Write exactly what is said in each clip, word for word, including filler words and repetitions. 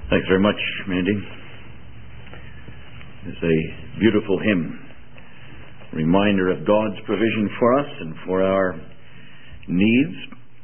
Thanks very much, Mandy. It's a beautiful hymn, reminder of God's provision for us and for our needs.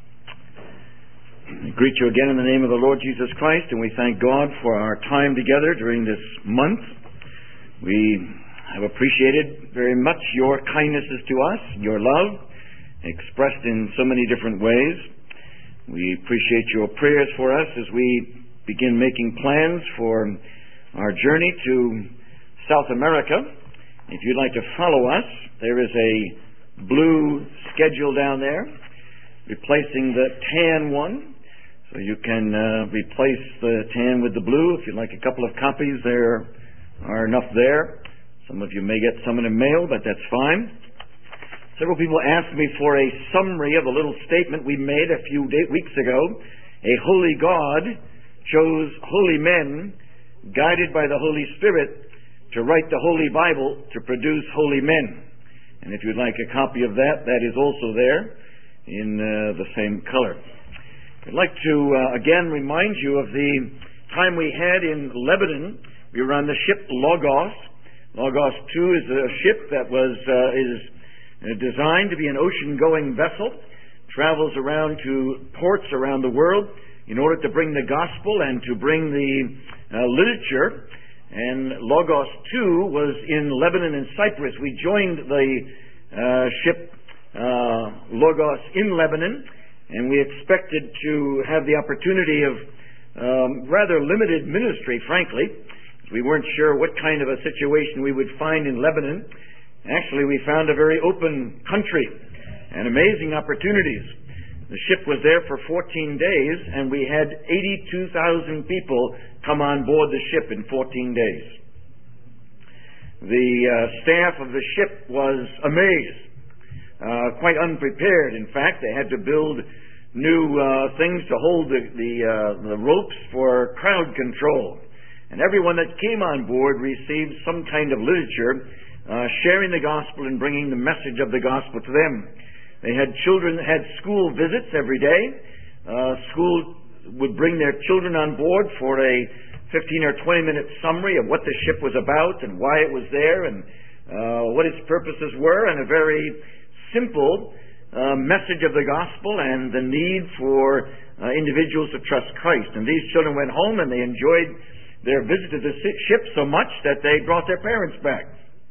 I greet you again in the name of the Lord Jesus Christ, and we thank God for our time together during this month. We have appreciated very much your kindnesses to us, your love, expressed in so many different ways. We appreciate your prayers for us as we begin making plans for our journey to South America. If you'd like to follow us, there is a blue schedule down there replacing the tan one. So you can uh, replace the tan with the blue. If you'd like a couple of copies, there are enough there. Some of you may get some in the mail, but that's fine. Several people asked me for a summary of a little statement we made a few day- weeks ago. A holy God chose holy men, guided by the Holy Spirit, to write the Holy Bible to produce holy men. And if you'd like a copy of that, that is also there in uh, the same color. I'd like to uh, again remind you of the time we had in Lebanon. We were on the ship Logos. Logos two is a ship that was uh, is designed to be an ocean-going vessel, travels around to ports around the world in order to bring the gospel and to bring the uh, literature. And Logos two was in Lebanon and Cyprus. We joined the uh, ship uh, Logos in Lebanon, and we expected to have the opportunity of um, rather limited ministry, frankly. We weren't sure what kind of a situation we would find in Lebanon. Actually, we found a very open country and amazing opportunities. The ship was there for fourteen days, and we had eighty-two thousand people come on board the ship in fourteen days. The uh, staff of the ship was amazed, uh, quite unprepared. In fact, they had to build new uh, things to hold the, the, uh, the ropes for crowd control. And everyone that came on board received some kind of literature, uh, sharing the gospel and bringing the message of the gospel to them. They had children that had school visits every day. Uh, school would bring their children on board for a fifteen or twenty minute summary of what the ship was about and why it was there and uh, what its purposes were, and a very simple uh, message of the gospel and the need for uh, individuals to trust Christ. And these children went home and they enjoyed their visit to the ship so much that they brought their parents back.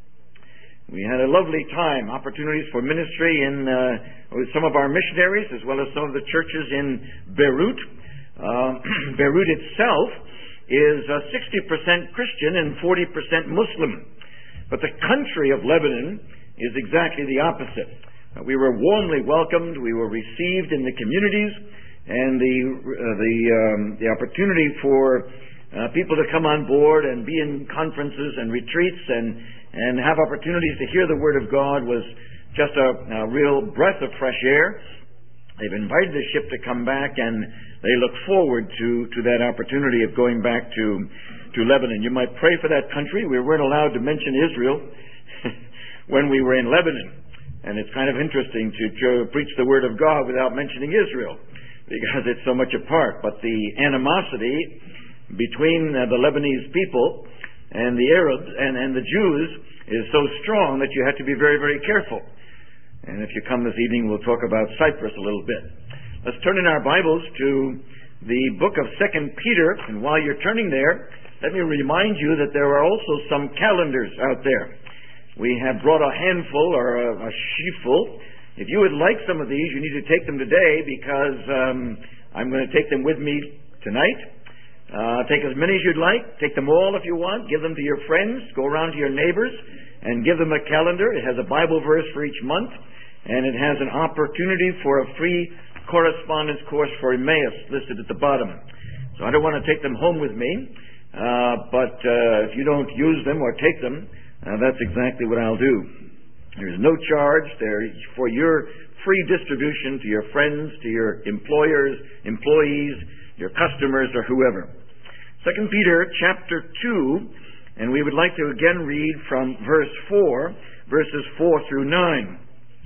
We had a lovely time, opportunities for ministry in uh, with some of our missionaries as well as some of the churches in Beirut. Uh, Beirut itself is uh, sixty percent Christian and forty percent Muslim. But the country of Lebanon is exactly the opposite. Uh, we were warmly welcomed. We were received in the communities, and the, uh, the, um, the opportunity for uh, people to come on board and be in conferences and retreats and and have opportunities to hear the Word of God was just a, a real breath of fresh air. They've invited the ship to come back, and they look forward to, to that opportunity of going back to, to Lebanon. You might pray for that country. We weren't allowed to mention Israel when we were in Lebanon, and it's kind of interesting to, to preach the Word of God without mentioning Israel because it's so much apart. But the animosity between uh, the Lebanese people and the Arabs and, and the Jews is so strong that you have to be very, very careful. And if you come this evening, we'll talk about Cyprus a little bit. Let's turn in our Bibles to the book of Second Peter. And while you're turning there, let me remind you that there are also some calendars out there. We have brought a handful or a, a sheaful. If you would like some of these, you need to take them today because um, I'm going to take them with me tonight. Uh, take as many as you'd like. Take them all if you want. Give them to your friends. Go around to your neighbors and give them a calendar. It has a Bible verse for each month, and it has an opportunity for a free correspondence course for Emmaus listed at the bottom. So I don't want to take them home with me, uh, but uh, if you don't use them or take them, uh, that's exactly what I'll do. There's no charge. They're for your free distribution to your friends, to your employers, employees, your customers, or whoever. Second Peter chapter two, and we would like to again read from verse four, verses four through nine.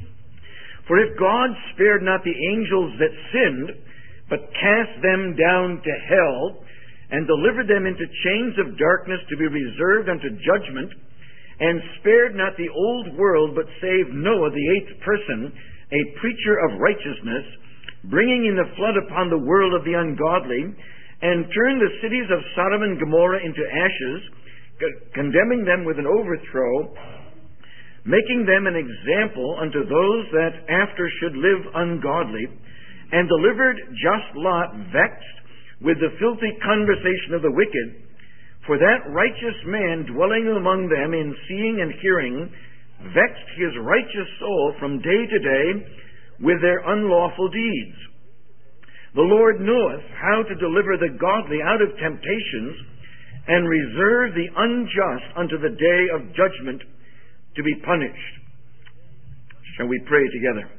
For if God spared not the angels that sinned, but cast them down to hell, and delivered them into chains of darkness to be reserved unto judgment, and spared not the old world, but saved Noah, the eighth person, a preacher of righteousness, bringing in the flood upon the world of the ungodly, and turned the cities of Sodom and Gomorrah into ashes, condemning them with an overthrow, making them an example unto those that after should live ungodly, and delivered just Lot, vexed with the filthy conversation of the wicked, for that righteous man dwelling among them in seeing and hearing vexed his righteous soul from day to day with their unlawful deeds. The Lord knoweth how to deliver the godly out of temptations, and reserve the unjust unto the day of judgment to be punished. Shall we pray together?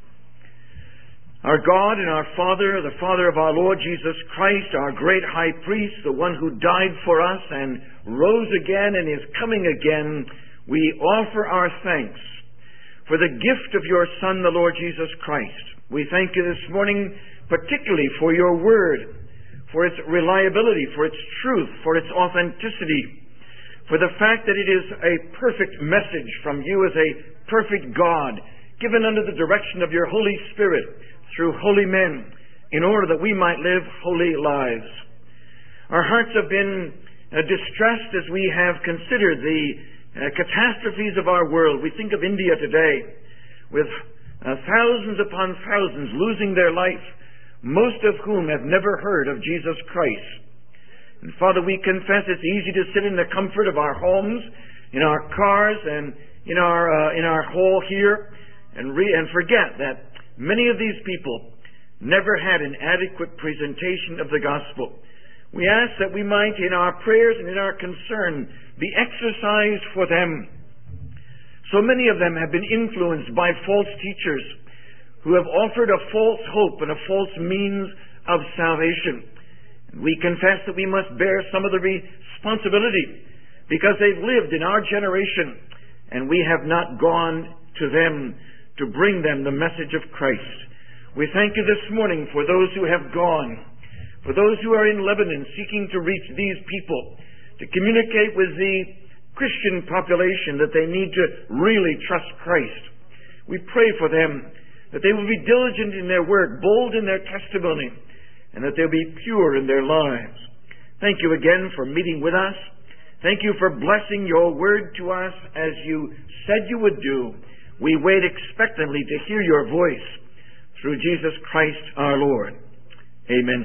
Our God and our Father, the Father of our Lord Jesus Christ, our great high priest, the one who died for us and rose again and is coming again, we offer our thanks for the gift of your Son, the Lord Jesus Christ. We thank you this morning particularly for your word, for its reliability, for its truth, for its authenticity, for the fact that it is a perfect message from you as a perfect God, given under the direction of your Holy Spirit through holy men, in order that we might live holy lives. Our hearts have been uh, distressed as we have considered the uh, catastrophes of our world. We think of India today, with uh, thousands upon thousands losing their life, most of whom have never heard of Jesus Christ. And Father, we confess it's easy to sit in the comfort of our homes, in our cars, and in our uh, in our hall here, and re- and forget that many of these people never had an adequate presentation of the gospel. We ask that we might, in our prayers and in our concern, be exercised for them. So many of them have been influenced by false teachers who have offered a false hope and a false means of salvation. We confess that we must bear some of the responsibility because they've lived in our generation and we have not gone to them to bring them the message of Christ. We thank you this morning for those who have gone, for those who are in Lebanon seeking to reach these people, to communicate with the Christian population that they need to really trust Christ. We pray for them that they will be diligent in their work, bold in their testimony, and that they'll be pure in their lives. Thank you again for meeting with us. Thank you for blessing your word to us as you said you would do. We wait expectantly to hear your voice through Jesus Christ our Lord. Amen.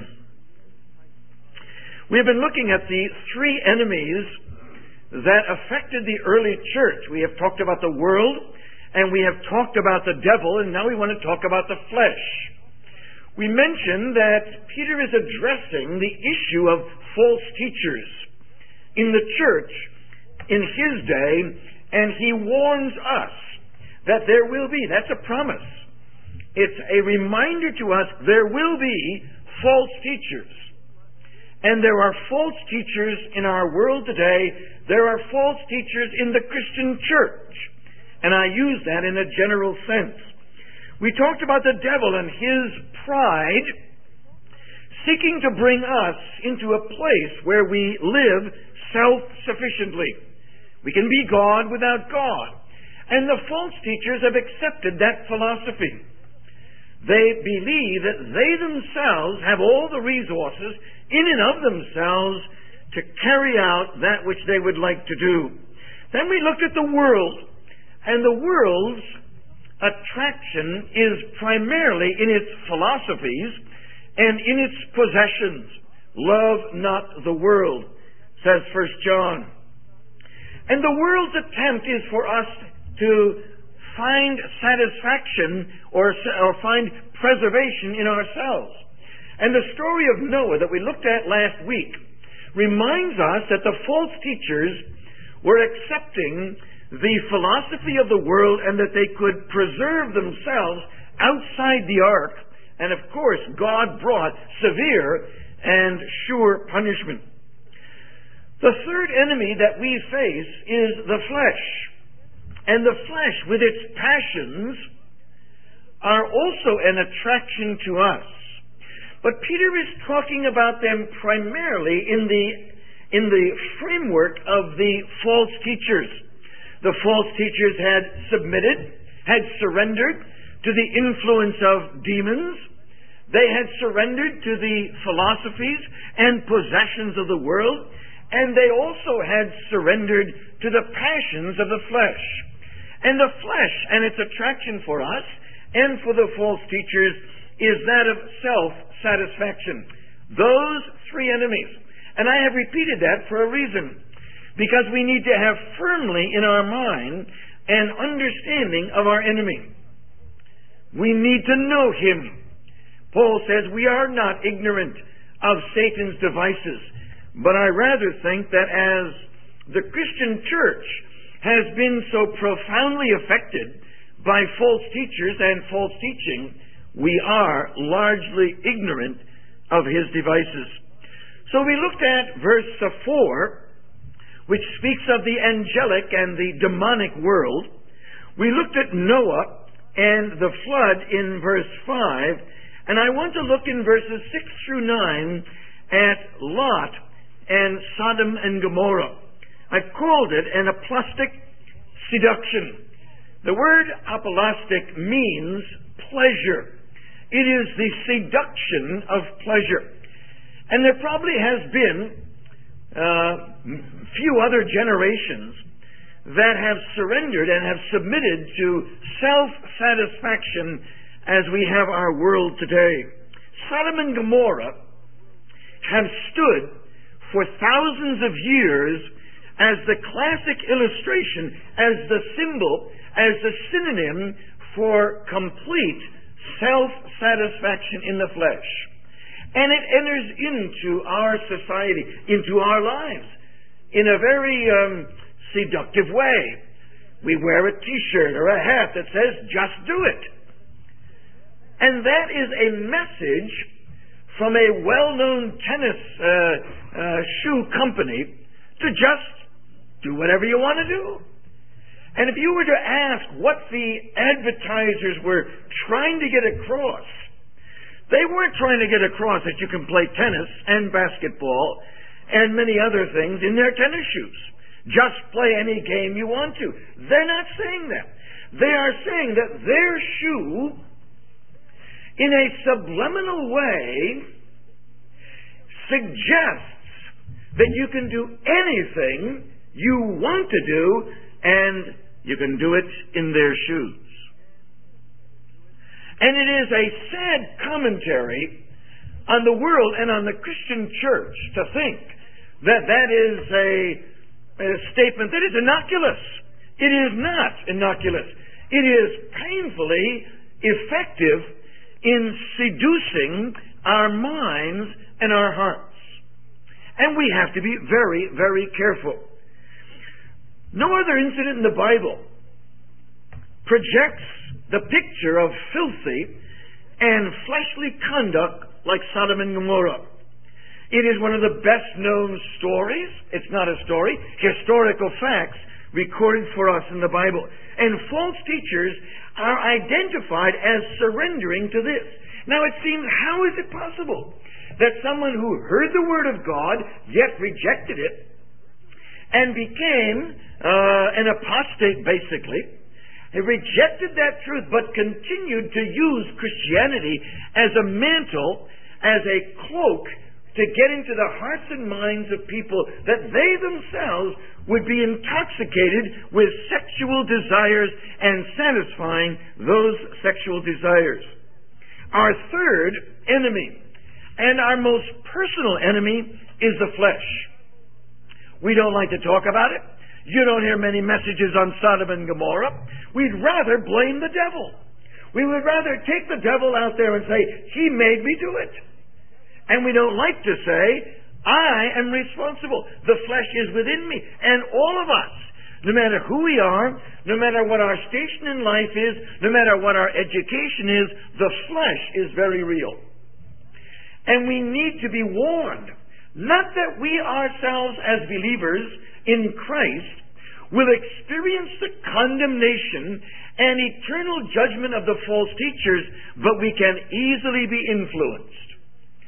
We have been looking at the three enemies that affected the early church. We have talked about the world, and we have talked about the devil, and now we want to talk about the flesh. We mentioned that Peter is addressing the issue of false teachers in the church in his day, and he warns us that there will be, that's a promise. It's a reminder to us there will be false teachers. And there are false teachers in our world today. There are false teachers in the Christian church. And I use that in a general sense. We talked about the devil and his pride seeking to bring us into a place where we live self-sufficiently. We can be God without God. And the false teachers have accepted that philosophy. They believe that they themselves have all the resources in and of themselves to carry out that which they would like to do. Then we looked at the world, and the world's attraction is primarily in its philosophies and in its possessions. Love not the world, says First John. And the world's attempt is for us to find satisfaction or, or find preservation in ourselves. And the story of Noah that we looked at last week reminds us that the false teachers were accepting the philosophy of the world and that they could preserve themselves outside the ark. And of course, God brought severe and sure punishment. The third enemy that we face is the flesh. And the flesh, with its passions, are also an attraction to us. But Peter is talking about them primarily in the, in the framework of the false teachers. The false teachers had submitted, had surrendered to the influence of demons. They had surrendered to the philosophies and possessions of the world, and they also had surrendered to the passions of the flesh. And the flesh and its attraction for us and for the false teachers is that of self-satisfaction. Those three enemies. And I have repeated that for a reason. Because we need to have firmly in our mind an understanding of our enemy. We need to know him. Paul says we are not ignorant of Satan's devices, but I rather think that as the Christian church has been so profoundly affected by false teachers and false teaching, we are largely ignorant of his devices. So we looked at verse four, which speaks of the angelic and the demonic world. We looked at Noah and the flood in verse five, and I want to look in verses six through nine at Lot and Sodom and Gomorrah. I've called it an aplastic seduction. The word aplastic means pleasure. It is the seduction of pleasure. And there probably has been uh, few other generations that have surrendered and have submitted to self-satisfaction as we have our world today. Sodom and Gomorrah have stood for thousands of years as the classic illustration, as the symbol, as the synonym for complete self-satisfaction in the flesh. And it enters into our society, into our lives, in a very um, seductive way. We wear a t-shirt or a hat that says, just do it. And that is a message from a well-known tennis uh, uh, shoe company to just do whatever you want to do. And if you were to ask what the advertisers were trying to get across, they weren't trying to get across that you can play tennis and basketball and many other things in their tennis shoes. Just play any game you want to. They're not saying that. They are saying that their shoe, in a subliminal way, suggests that you can do anything you want to do, and you can do it in their shoes. And it is a sad commentary on the world and on the Christian church to think that that is a, a statement that is innocuous. It is not innocuous. It is painfully effective in seducing our minds and our hearts. And we have to be very, very careful. No other incident in the Bible projects the picture of filthy and fleshly conduct like Sodom and Gomorrah. It is one of the best known stories. It's not a story. Historical facts recorded for us in the Bible. And false teachers are identified as surrendering to this. Now it seems, how is it possible that someone who heard the Word of God yet rejected it and became uh, an apostate, basically, he rejected that truth but continued to use Christianity as a mantle, as a cloak, to get into the hearts and minds of people that they themselves would be intoxicated with sexual desires and satisfying those sexual desires. Our third enemy, and our most personal enemy, is the flesh. We don't like to talk about it. You don't hear many messages on Sodom and Gomorrah. We'd rather blame the devil. We would rather take the devil out there and say, he made me do it. And we don't like to say, I am responsible. The flesh is within me. And all of us, no matter who we are, no matter what our station in life is, no matter what our education is, the flesh is very real. And we need to be warned. Not that we ourselves as believers in Christ will experience the condemnation and eternal judgment of the false teachers, but we can easily be influenced.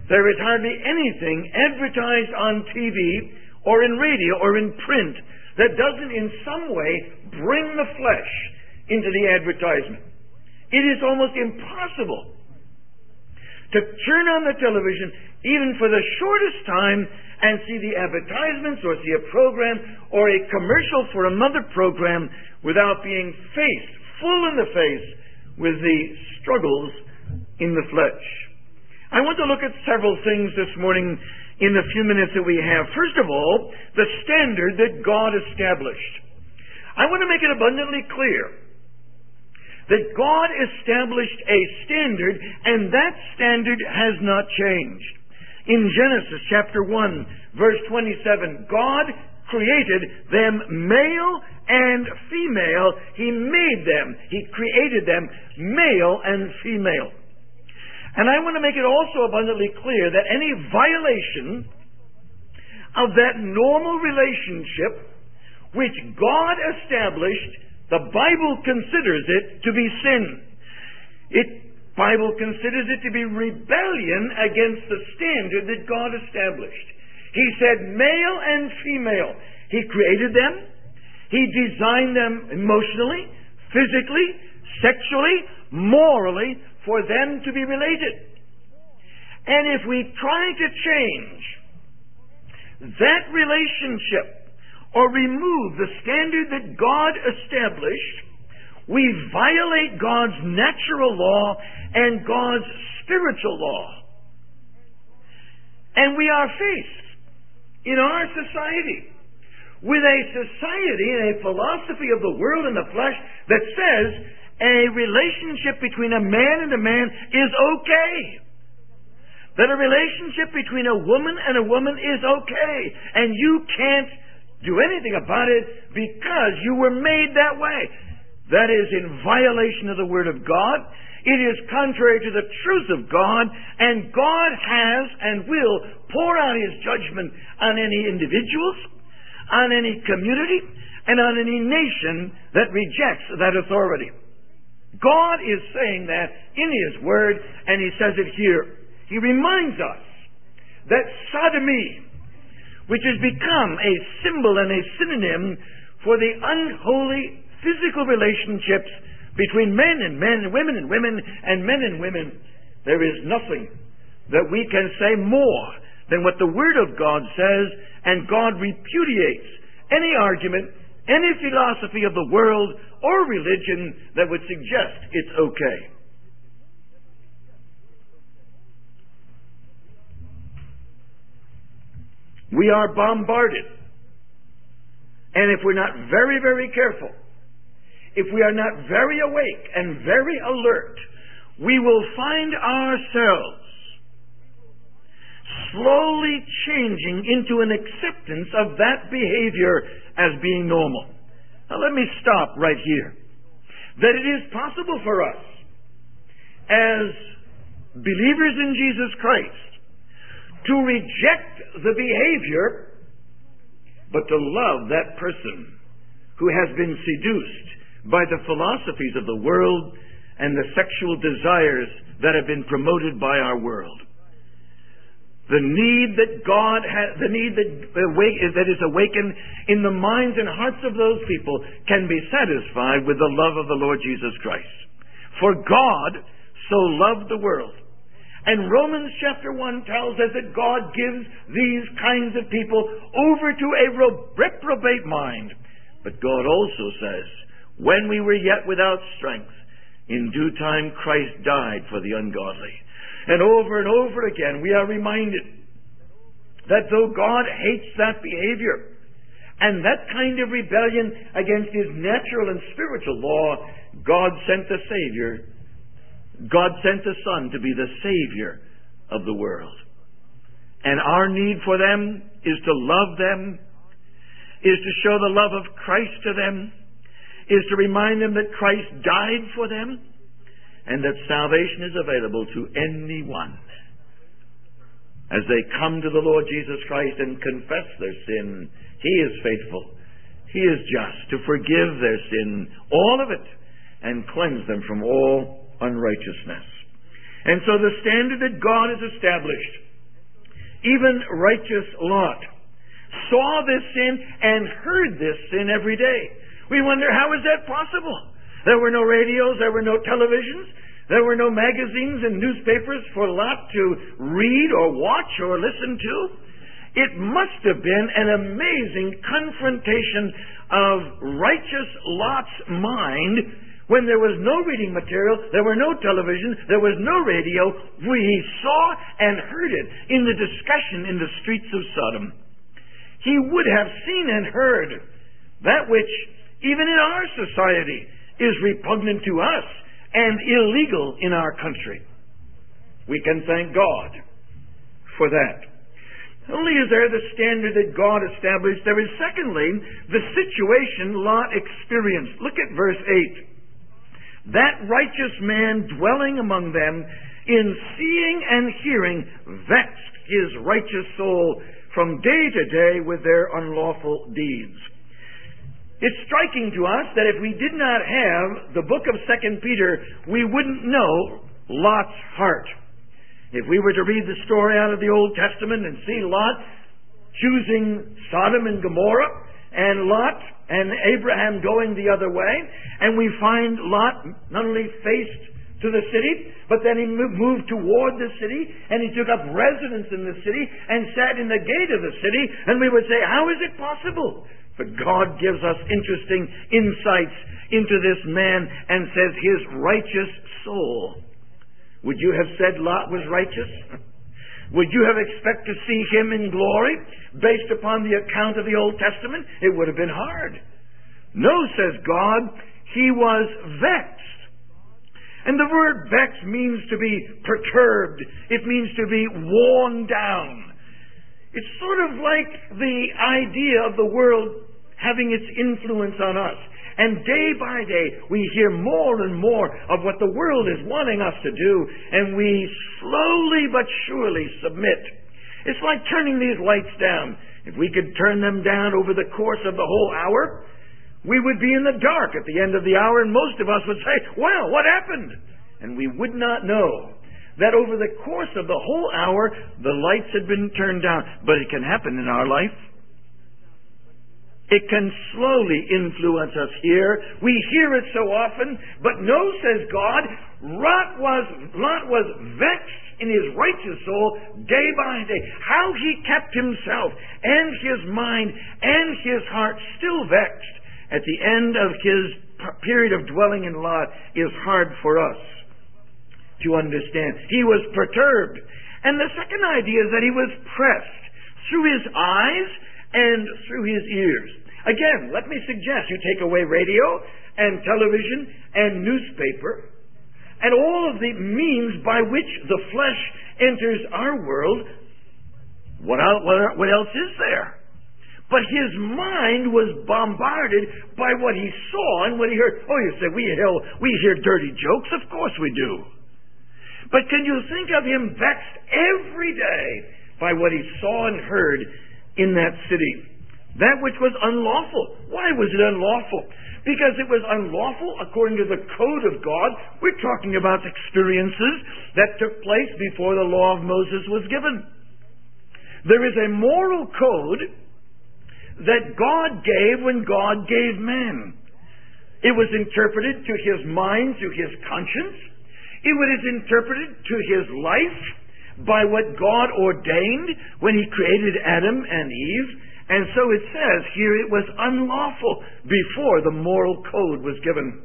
There is hardly anything advertised on T V or in radio or in print that doesn't in some way bring the flesh into the advertisement. It is almost impossible to turn on the television even for the shortest time and see the advertisements or see a program or a commercial for another program without being faced, full in the face, with the struggles in the flesh. I want to look at several things this morning in the few minutes that we have. First of all, the standard that God established. I want to make it abundantly clear that God established a standard, and that standard has not changed. In Genesis chapter one, verse twenty-seven, God created them male and female. He made them. He created them male and female. And I want to make it also abundantly clear that any violation of that normal relationship which God established, the Bible considers it to be sin. It Bible considers it to be rebellion against the standard that God established. He said male and female. He created them. He designed them emotionally, physically, sexually, morally, for them to be related. And if we try to change that relationship or remove the standard that God established, we violate God's natural law and God's spiritual law. And we are faced in our society with a society and a philosophy of the world and the flesh that says a relationship between a man and a man is okay. That a relationship between a woman and a woman is okay. And you can't do anything about it because you were made that way. That is in violation of the Word of God. It is contrary to the truth of God. And God has and will pour out His judgment on any individuals, on any community, and on any nation that rejects that authority. God is saying that in His Word, and He says it here. He reminds us that sodomy, which has become a symbol and a synonym for the unholy physical relationships between men and men, women and women, and men and women, there is nothing that we can say more than what the Word of God says, and God repudiates any argument, any philosophy of the world or religion that would suggest it's okay. We are bombarded. And if we're not very, very careful, if we are not very awake and very alert, we will find ourselves slowly changing into an acceptance of that behavior as being normal. Now let me stop right here. That it is possible for us as believers in Jesus Christ to reject the behavior, but to love that person who has been seduced by the philosophies of the world and the sexual desires that have been promoted by our world. The need that God has, the need that, that is awakened in the minds and hearts of those people can be satisfied with the love of the Lord Jesus Christ. For God so loved the world. And Romans chapter one tells us that God gives these kinds of people over to a reprobate mind. But God also says, when we were yet without strength, in due time Christ died for the ungodly. And over and over again we are reminded that though God hates that behavior and that kind of rebellion against His natural and spiritual law, God sent the Savior. God sent the Son to be the Savior of the world. And our need for them is to love them, is to show the love of Christ to them, is to remind them that Christ died for them, and that salvation is available to anyone. As they come to the Lord Jesus Christ and confess their sin, He is faithful. He is just to forgive their sin, all of it, and cleanse them from all unrighteousness. And so the standard that God has established even righteous Lot, saw this sin and heard this sin every day. We wonder, how is that possible? There were no radios, there were no televisions, there were no magazines and newspapers for Lot to read or watch or listen to. It must have been an amazing confrontation of righteous Lot's mind when there was no reading material, there were no television, there was no radio. We saw and heard it in the discussion in the streets of Sodom. He would have seen and heard that which, even in our society, is repugnant to us and illegal in our country. We can thank God for that. Only is there the standard that God established, there is secondly the situation Lot experienced. Look at verse eight. That righteous man dwelling among them, in seeing and hearing, vexed his righteous soul from day to day with their unlawful deeds. It's striking to us that if we did not have the book of Second Peter, we wouldn't know Lot's heart. If we were to read the story out of the Old Testament and see Lot choosing Sodom and Gomorrah, and Lot and Abraham going the other way, and we find Lot not only faced to the city, but then he moved toward the city, and he took up residence in the city, and sat in the gate of the city, and we would say, how is it possible? But God gives us interesting insights into this man, and says his righteous soul. Would you have said Lot was righteous? Would you have expected to see him in glory based upon the account of the Old Testament? It would have been hard. No, says God, he was vexed. And the word vexed means to be perturbed. It means to be worn down. It's sort of like the idea of the world having its influence on us. And day by day, we hear more and more of what the world is wanting us to do, and we slowly but surely submit. It's like turning these lights down. If we could turn them down over the course of the whole hour, we would be in the dark at the end of the hour, and most of us would say, well, what happened? And we would not know that over the course of the whole hour, the lights had been turned down. But it can happen in our life. It can slowly influence us here. We hear it so often, but no, says God, Lot was, Lot was vexed in his righteous soul day by day. How he kept himself and his mind and his heart still vexed at the end of his period of dwelling in Lot is hard for us to understand. He was perturbed. And the second idea is that he was pressed through his eyes and through his ears. Again, let me suggest you take away radio and television and newspaper and all of the means by which the flesh enters our world. What else is there? But his mind was bombarded by what he saw and what he heard. Oh, you say, we hear, we hear dirty jokes. Of course we do. But can you think of him vexed every day by what he saw and heard in that city? That which was unlawful. Why was it unlawful? Because it was unlawful according to the code of God. We're talking about experiences that took place before the law of Moses was given. There is a moral code that God gave when God gave man. It was interpreted to his mind, to his conscience. It was interpreted to his life by what God ordained when he created Adam and Eve. And so it says here it was unlawful before the moral code was given.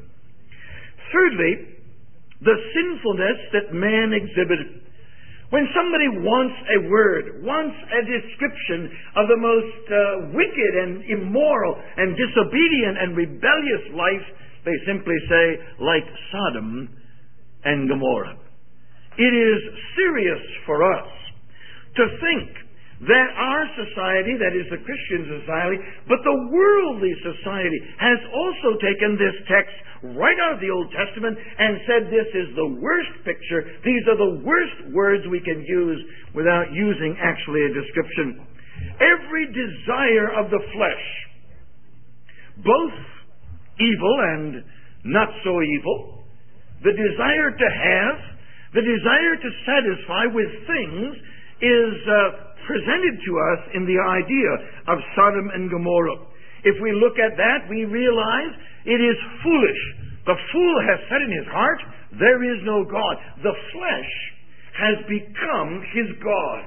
Thirdly, the sinfulness that man exhibited. When somebody wants a word, wants a description of the most uh, wicked and immoral and disobedient and rebellious life, they simply say, like Sodom and Gomorrah. It is serious for us to think that our society, that is the Christian society, but the worldly society, has also taken this text right out of the Old Testament and said this is the worst picture, these are the worst words we can use without using actually a description. Every desire of the flesh, both evil and not so evil, the desire to have, the desire to satisfy with things, is uh, presented to us in the idea of Sodom and Gomorrah. If we look at that, we realize it is foolish. The fool has said in his heart, there is no God. The flesh has become his God.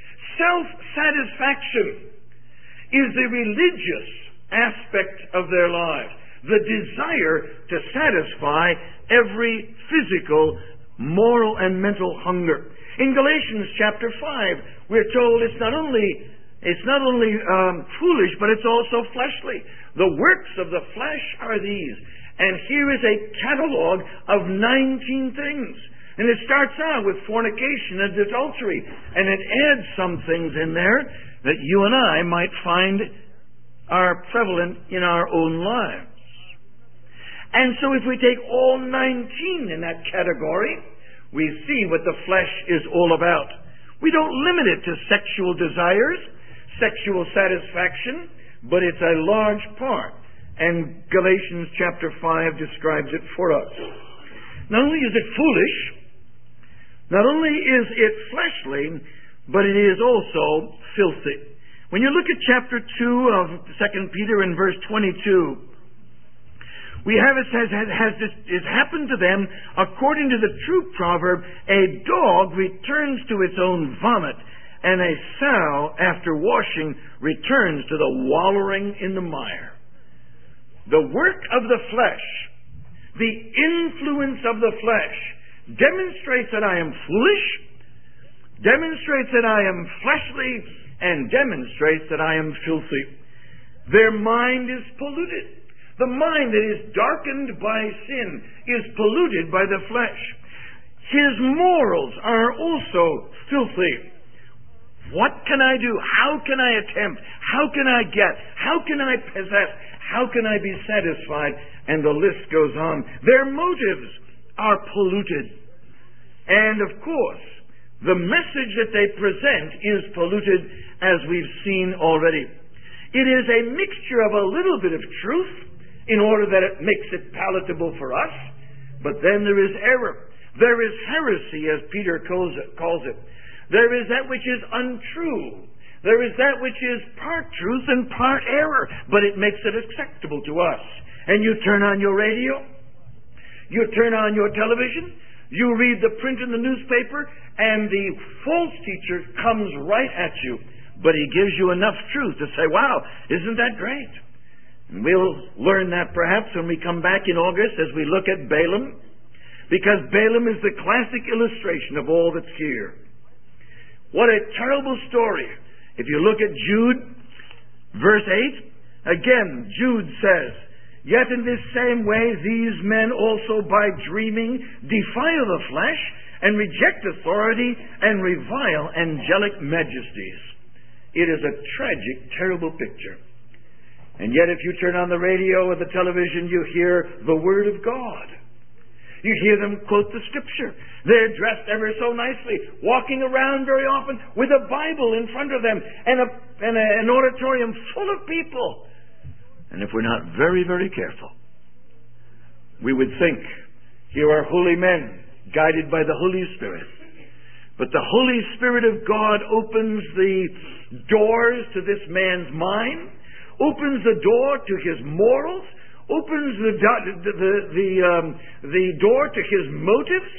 Self-satisfaction is the religious aspect of their lives. The desire to satisfy every physical, moral, and mental hunger. In Galatians chapter five, we're told it's not only it's not only um, foolish, but it's also fleshly. The works of the flesh are these. And here is a catalog of nineteen things. And it starts out with fornication and adultery. And it adds some things in there that you and I might find are prevalent in our own lives. And so if we take all nineteen in that category, we see what the flesh is all about. We don't limit it to sexual desires, sexual satisfaction, but it's a large part. And Galatians chapter five describes it for us. Not only is it foolish, not only is it fleshly, but it is also filthy. When you look at chapter two of Second Peter in verse twenty-two, we have it says, has this, it happened to them according to the true proverb, a dog returns to its own vomit, and a sow after washing returns to the wallowing in the mire. The work of the flesh, the influence of the flesh, demonstrates that I am foolish, demonstrates that I am fleshly, and demonstrates that I am filthy. Their mind is polluted. The mind that is darkened by sin is polluted by the flesh. His morals are also filthy. What can I do? How can I attempt? How can I get? How can I possess? How can I be satisfied? And the list goes on. Their motives are polluted. And of course, the message that they present is polluted, as we've seen already. It is a mixture of a little bit of truth in order that it makes it palatable for us, but then there is error. There is heresy, as Peter calls it. Calls it. There is that which is untrue. There is that which is part truth and part error, but it makes it acceptable to us. And you turn on your radio, you turn on your television, you read the print in the newspaper, and the false teacher comes right at you. But he gives you enough truth to say, wow, isn't that great? And we'll learn that perhaps when we come back in August as we look at Balaam, because Balaam is the classic illustration of all that's here. What a terrible story. If you look at Jude, verse eight, again, Jude says, yet in this same way these men also by dreaming defile the flesh and reject authority and revile angelic majesties. It is a tragic, terrible picture. And yet if you turn on the radio or the television, you hear the Word of God. You hear them quote the Scripture. They're dressed ever so nicely, walking around very often with a Bible in front of them and, a, and a, an auditorium full of people. And if we're not very, very careful, we would think, here are holy men guided by the Holy Spirit. But the Holy Spirit of God opens the doors to this man's mind, opens the door to his morals, opens the the the, the, um, the door to his motives,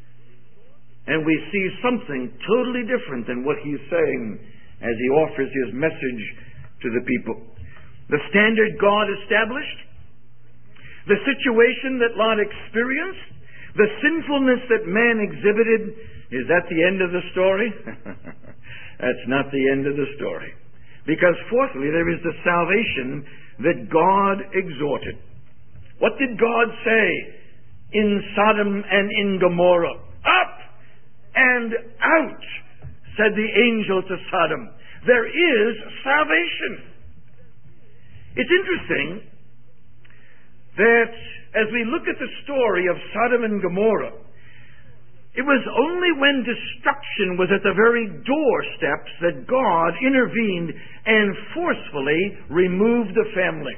and we see something totally different than what he's saying as he offers his message to the people. The standard God established, the situation that Lot experienced, the sinfulness that man exhibited. Is that the end of the story? That's not the end of the story. Because fourthly, there is the salvation that God exhorted. What did God say in Sodom and in Gomorrah? Up and out, said the angel to Sodom. There is salvation. It's interesting that as we look at the story of Sodom and Gomorrah, it was only when destruction was at the very doorsteps that God intervened and forcefully removed the family.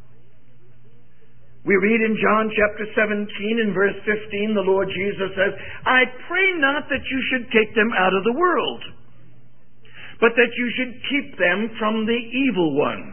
We read in John chapter seventeen and verse fifteen, the Lord Jesus says, I pray not that you should take them out of the world, but that you should keep them from the evil one.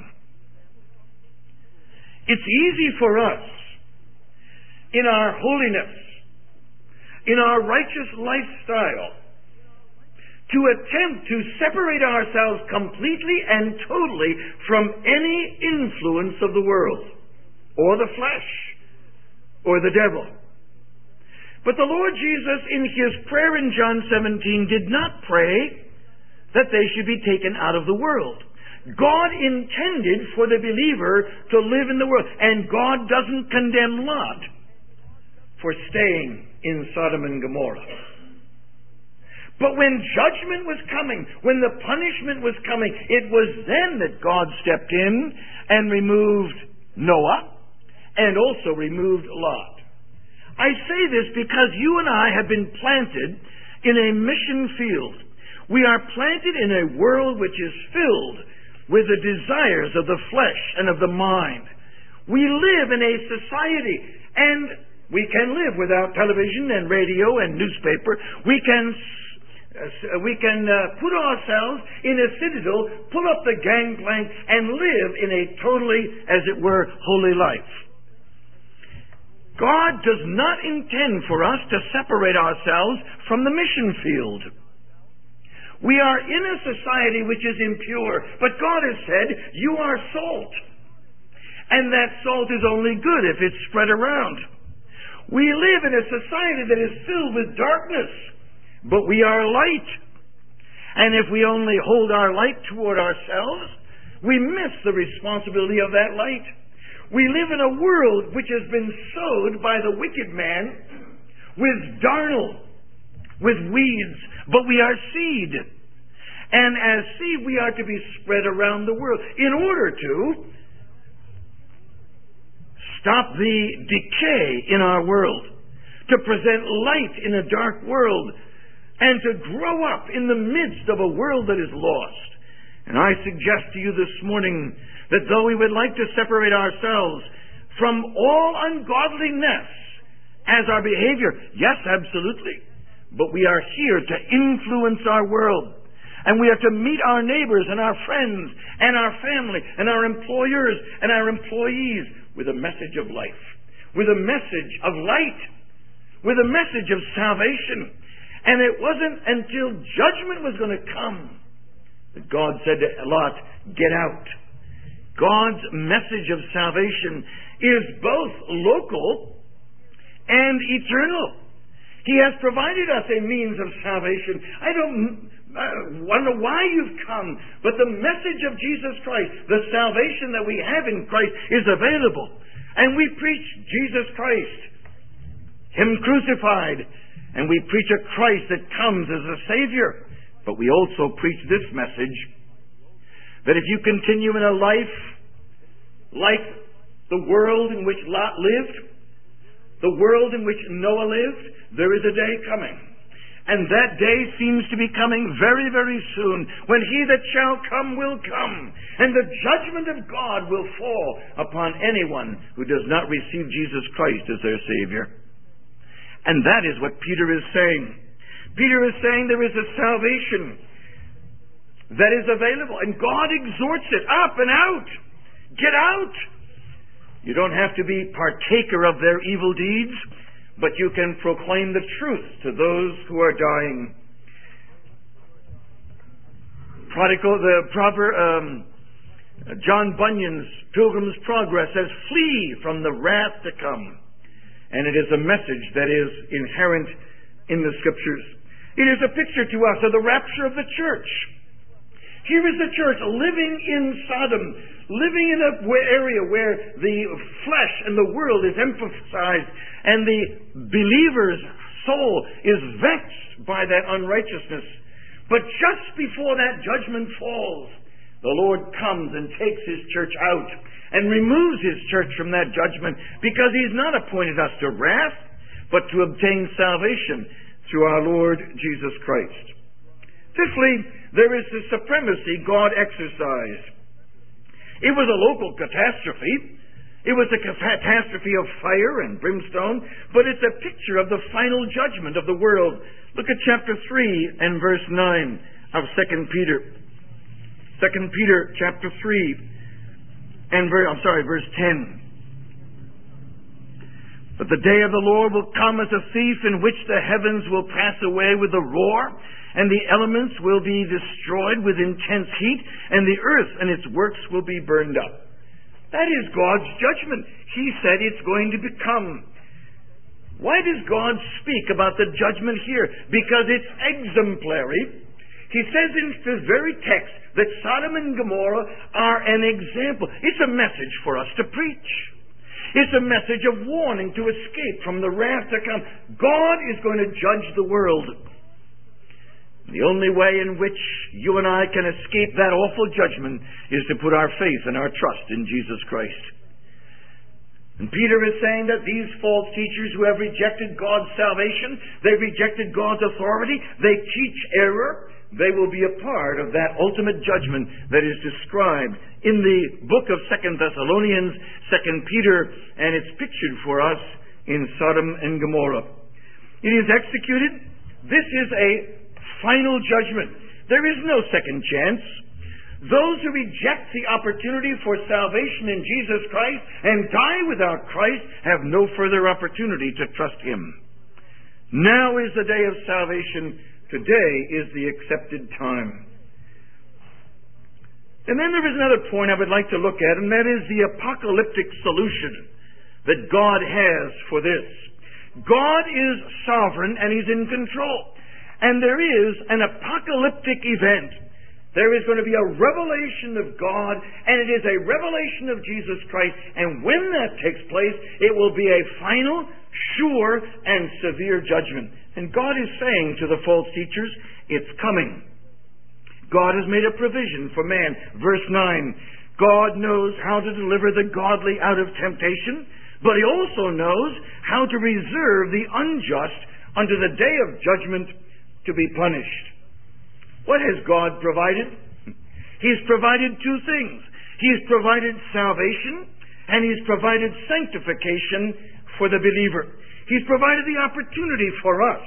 It's easy for us, in our holiness, in our righteous lifestyle, to attempt to separate ourselves completely and totally from any influence of the world, or the flesh, or the devil. But the Lord Jesus, in His prayer in John seventeen, did not pray that they should be taken out of the world. God intended for the believer to live in the world, and God doesn't condemn Lot for staying in Sodom and Gomorrah. But when judgment was coming, when the punishment was coming, it was then that God stepped in and removed Noah and also removed Lot. I say this because you and I have been planted in a mission field. We are planted in a world which is filled with the desires of the flesh and of the mind. We live in a society, and we can live without television and radio and newspaper. We can Uh, we can uh, put ourselves in a citadel, pull up the gangplank, and live in a totally, as it were, holy life. God does not intend for us to separate ourselves from the mission field. We are in a society which is impure, but God has said, you are salt. And that salt is only good if it's spread around. We live in a society that is filled with darkness, but we are light. And if we only hold our light toward ourselves, we miss the responsibility of that light. We live in a world which has been sowed by the wicked man with darnel, with weeds, but we are seed. And as seed, we are to be spread around the world in order to stop the decay in our world, to present light in a dark world, and to grow up in the midst of a world that is lost. And I suggest to you this morning that though we would like to separate ourselves from all ungodliness as our behavior, yes, absolutely, but we are here to influence our world. And we are to meet our neighbors and our friends and our family and our employers and our employees with a message of life, with a message of light, with a message of salvation. And it wasn't until judgment was going to come that God said to Lot, get out. God's message of salvation is both local and eternal. He has provided us a means of salvation. I don't uh, wonder why you've come, but the message of Jesus Christ, the salvation that we have in Christ, is available. And we preach Jesus Christ, Him crucified. And we preach a Christ that comes as a Savior. But we also preach this message, that if you continue in a life like the world in which Lot lived, the world in which Noah lived, there is a day coming. And that day seems to be coming very, very soon, when He that shall come will come, and the judgment of God will fall upon anyone who does not receive Jesus Christ as their Savior. And that is what Peter is saying. Peter is saying there is a salvation that is available, and God exhorts it up and out. Get out! You don't have to be partaker of their evil deeds, but you can proclaim the truth to those who are dying. Prodigal, the proper um, John Bunyan's Pilgrim's Progress says, flee from the wrath to come. And it is a message that is inherent in the Scriptures. It is a picture to us of the rapture of the church. Here is the church living in Sodom, living in an area where the flesh and the world is emphasized, and the believer's soul is vexed by that unrighteousness. But just before that judgment falls, the Lord comes and takes His church out and removes His church from that judgment, because He's not appointed us to wrath, but to obtain salvation through our Lord Jesus Christ. Fifthly, there is the supremacy God exercised. It was a local catastrophe. It was a catastrophe of fire and brimstone, but it's a picture of the final judgment of the world. Look at chapter three and verse nine of Second Peter. Second Peter chapter three and verse, I'm sorry, verse ten. But the day of the Lord will come as a thief, in which the heavens will pass away with a roar, and the elements will be destroyed with intense heat, and the earth and its works will be burned up. That is God's judgment. He said it's going to become. Why does God speak about the judgment here? Because it's exemplary. He says in this very text that Sodom and Gomorrah are an example. It's a message for us to preach. It's a message of warning to escape from the wrath to come. God is going to judge the world. The only way in which you and I can escape that awful judgment is to put our faith and our trust in Jesus Christ. And Peter is saying that these false teachers who have rejected God's salvation, they've rejected God's authority, they teach error, they will be a part of that ultimate judgment that is described in the book of Second Thessalonians, Second Peter, and it's pictured for us in Sodom and Gomorrah. It is executed. This is a final judgment. There is no second chance. Those who reject the opportunity for salvation in Jesus Christ and die without Christ have no further opportunity to trust Him. Now is the day of salvation. Today is the accepted time. And then there is another point I would like to look at, and that is the apocalyptic solution that God has for this. God is sovereign and He's in control. And there is an apocalyptic event. There is going to be a revelation of God, and it is a revelation of Jesus Christ. And when that takes place, it will be a final, sure, and severe judgment. And God is saying to the false teachers, it's coming. God has made a provision for man. Verse nine, God knows how to deliver the godly out of temptation, but He also knows how to reserve the unjust unto the day of judgment to be punished. What has God provided? He's provided two things. He's provided salvation, and He's provided sanctification for the believer. He's provided the opportunity for us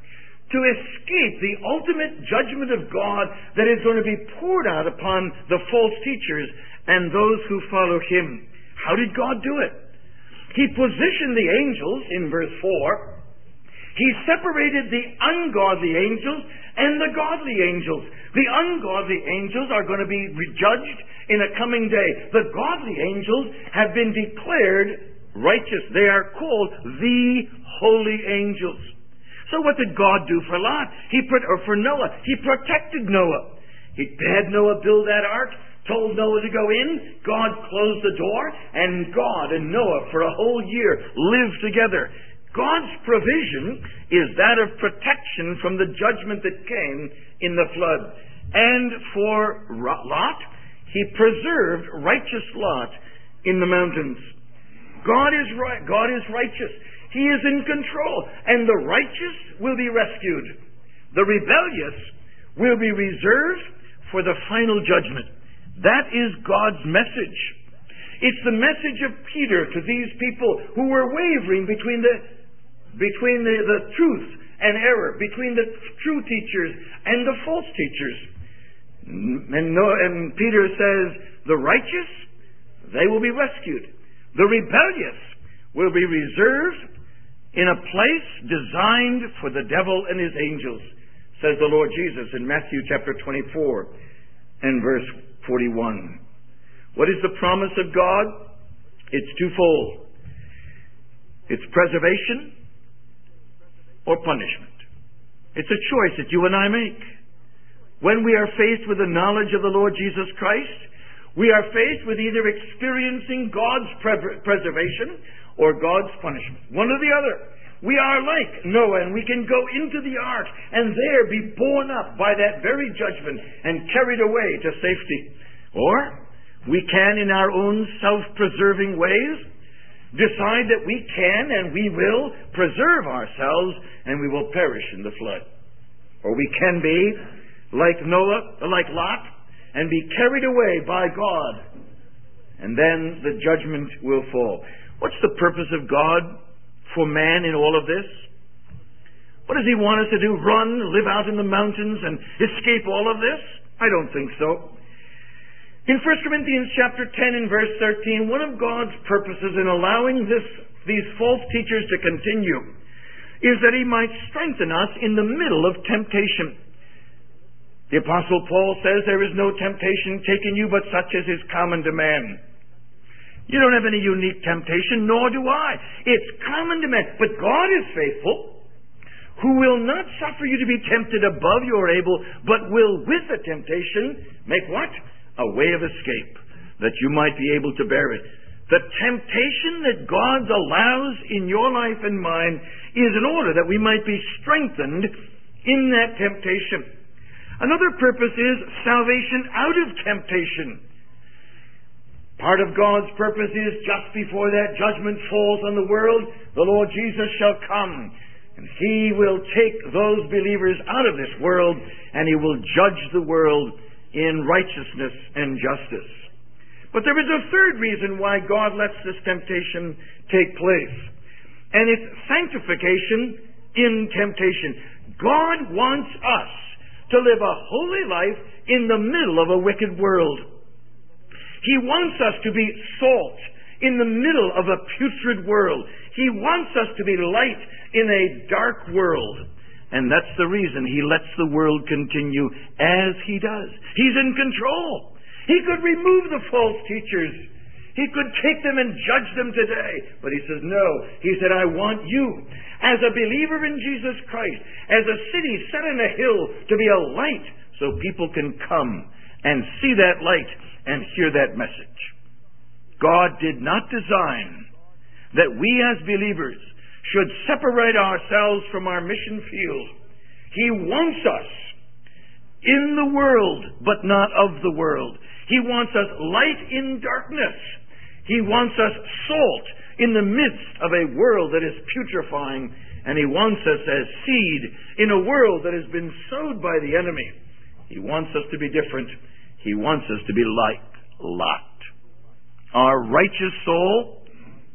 to escape the ultimate judgment of God that is going to be poured out upon the false teachers and those who follow Him. How did God do it? He positioned the angels in verse four. He separated the ungodly angels and the godly angels. The ungodly angels are going to be judged in a coming day. The godly angels have been declared righteous. They are called the holy angels. So what did God do for Lot? He or for Noah? He protected Noah. He had Noah build that ark, told Noah to go in. God closed the door, and God and Noah for a whole year lived together. God's provision is that of protection from the judgment that came in the flood. And for Lot, He preserved righteous Lot in the mountains. God is right. God is righteous. He is in control. And the righteous will be rescued. The rebellious will be reserved for the final judgment. That is God's message. It's the message of Peter to these people who were wavering between the between the, the truth and error, between the true teachers and the false teachers. And, and Peter says, the righteous, they will be rescued. The rebellious will be reserved in a place designed for the devil and his angels, says the Lord Jesus in Matthew chapter twenty-four and verse forty-one. What is the promise of God? It's twofold. It's preservation or punishment. It's a choice that you and I make. When we are faced with the knowledge of the Lord Jesus Christ, we are faced with either experiencing God's pre- preservation or God's punishment. One or the other. We are like Noah, and we can go into the ark and there be borne up by that very judgment and carried away to safety. Or we can, in our own self-preserving ways, decide that we can and we will preserve ourselves and we will perish in the flood. Or we can be like Noah, like Lot, and be carried away by God. And then the judgment will fall. What's the purpose of God for man in all of this? What does He want us to do? Run, live out in the mountains, and escape all of this? I don't think so. In First Corinthians chapter ten and verse thirteen, one of God's purposes in allowing this, these false teachers to continue is that He might strengthen us in the middle of temptation. The Apostle Paul says, there is no temptation taken you but such as is common to man. You don't have any unique temptation, nor do I. It's common to man. But God is faithful, who will not suffer you to be tempted above you are able, but will with the temptation make what? A way of escape, that you might be able to bear it. The temptation that God allows in your life and mine is in order that we might be strengthened in that temptation. Another purpose is salvation out of temptation. Part of God's purpose is just before that judgment falls on the world, the Lord Jesus shall come, and He will take those believers out of this world, and He will judge the world in righteousness and justice. But there is a third reason why God lets this temptation take place, and it's sanctification in temptation. God wants us to live a holy life in the middle of a wicked world. He wants us to be salt in the middle of a putrid world. He wants us to be light in a dark world. And that's the reason He lets the world continue as He does. He's in control. He could remove the false teachers. He could take them and judge them today. But He says, no. He said, I want you, as a believer in Jesus Christ, as a city set on a hill, to be a light so people can come and see that light and hear that message. God did not design that we as believers should separate ourselves from our mission field. He wants us in the world, but not of the world. He wants us light in darkness. He wants us salt in the midst of a world that is putrefying, and He wants us as seed in a world that has been sowed by the enemy. He wants us to be different. He wants us to be like Lot. Our righteous soul,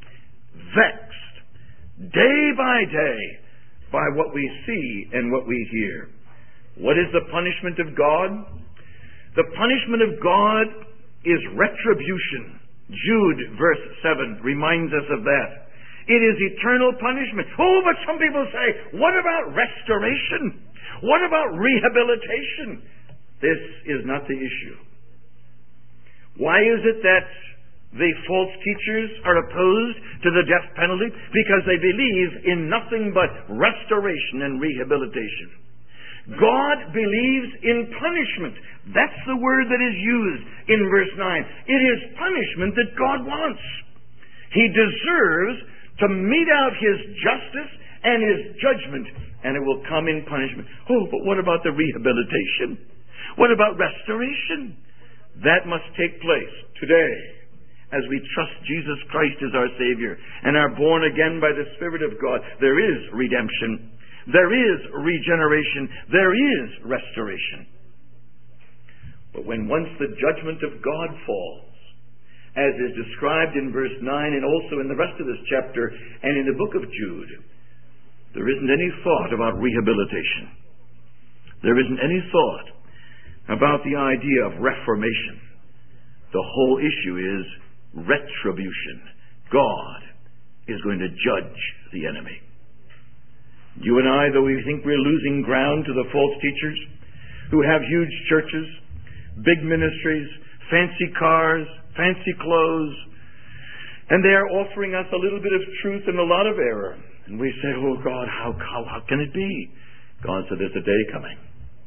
vexed day by day by what we see and what we hear. What is the punishment of God? The punishment of God is retribution. Jude, verse seven, reminds us of that. It is eternal punishment. Oh, but some people say, what about restoration? What about rehabilitation? This is not the issue. Why is it that the false teachers are opposed to the death penalty? Because they believe in nothing but restoration and rehabilitation. God believes in punishment. That's the word that is used in verse nine. It is punishment that God wants. He deserves to mete out His justice and His judgment, and it will come in punishment. Oh, but what about the rehabilitation? What about restoration? That must take place today as we trust Jesus Christ as our Savior and are born again by the Spirit of God. There is redemption. There is regeneration. There is restoration. But when once the judgment of God falls, as is described in verse nine and also in the rest of this chapter and in the book of Jude, there isn't any thought about rehabilitation. There isn't any thought about the idea of reformation. The whole issue is retribution. God is going to judge the enemy. You and I, though we think we're losing ground to the false teachers who have huge churches, big ministries, fancy cars, fancy clothes, and they are offering us a little bit of truth and a lot of error. And we say, oh God, how, how, how can it be? God said, there's a day coming.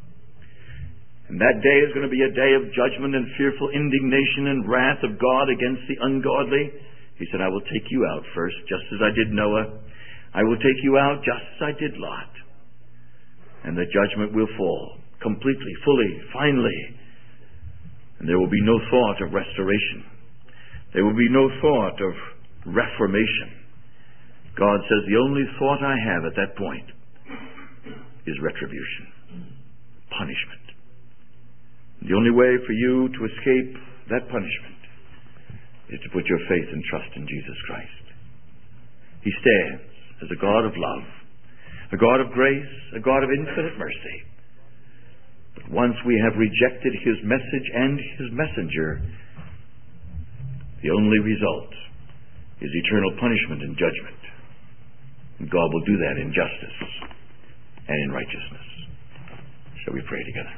And that day is going to be a day of judgment and fearful indignation and wrath of God against the ungodly. He said, I will take you out first, just as I did Noah. I will take you out just as I did Lot. And the judgment will fall completely, fully, finally. And there will be no thought of restoration. There will be no thought of reformation. God says the only thought I have at that point is retribution, punishment. The only way for you to escape that punishment is to put your faith and trust in Jesus Christ. He stands as a God of love, a God of grace, a God of infinite mercy. But once we have rejected His message and His messenger, the only result is eternal punishment and judgment. And God will do that in justice and in righteousness. Shall we pray together?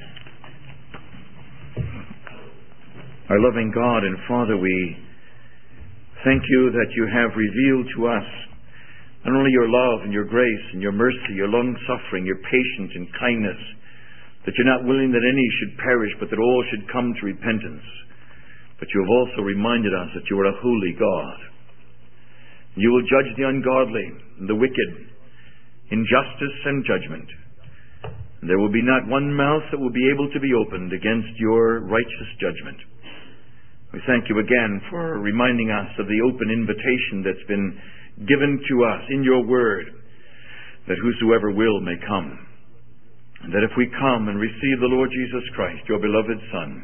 Our loving God and Father, we thank You that You have revealed to us not only Your love and Your grace and Your mercy, Your long-suffering, Your patience and kindness, that You're not willing that any should perish, but that all should come to repentance. But You have also reminded us that You are a holy God. You will judge the ungodly and the wicked in justice and judgment. And there will be not one mouth that will be able to be opened against Your righteous judgment. We thank You again for reminding us of the open invitation that's been given to us in Your word, that whosoever will may come. And that if we come and receive the Lord Jesus Christ, Your beloved Son,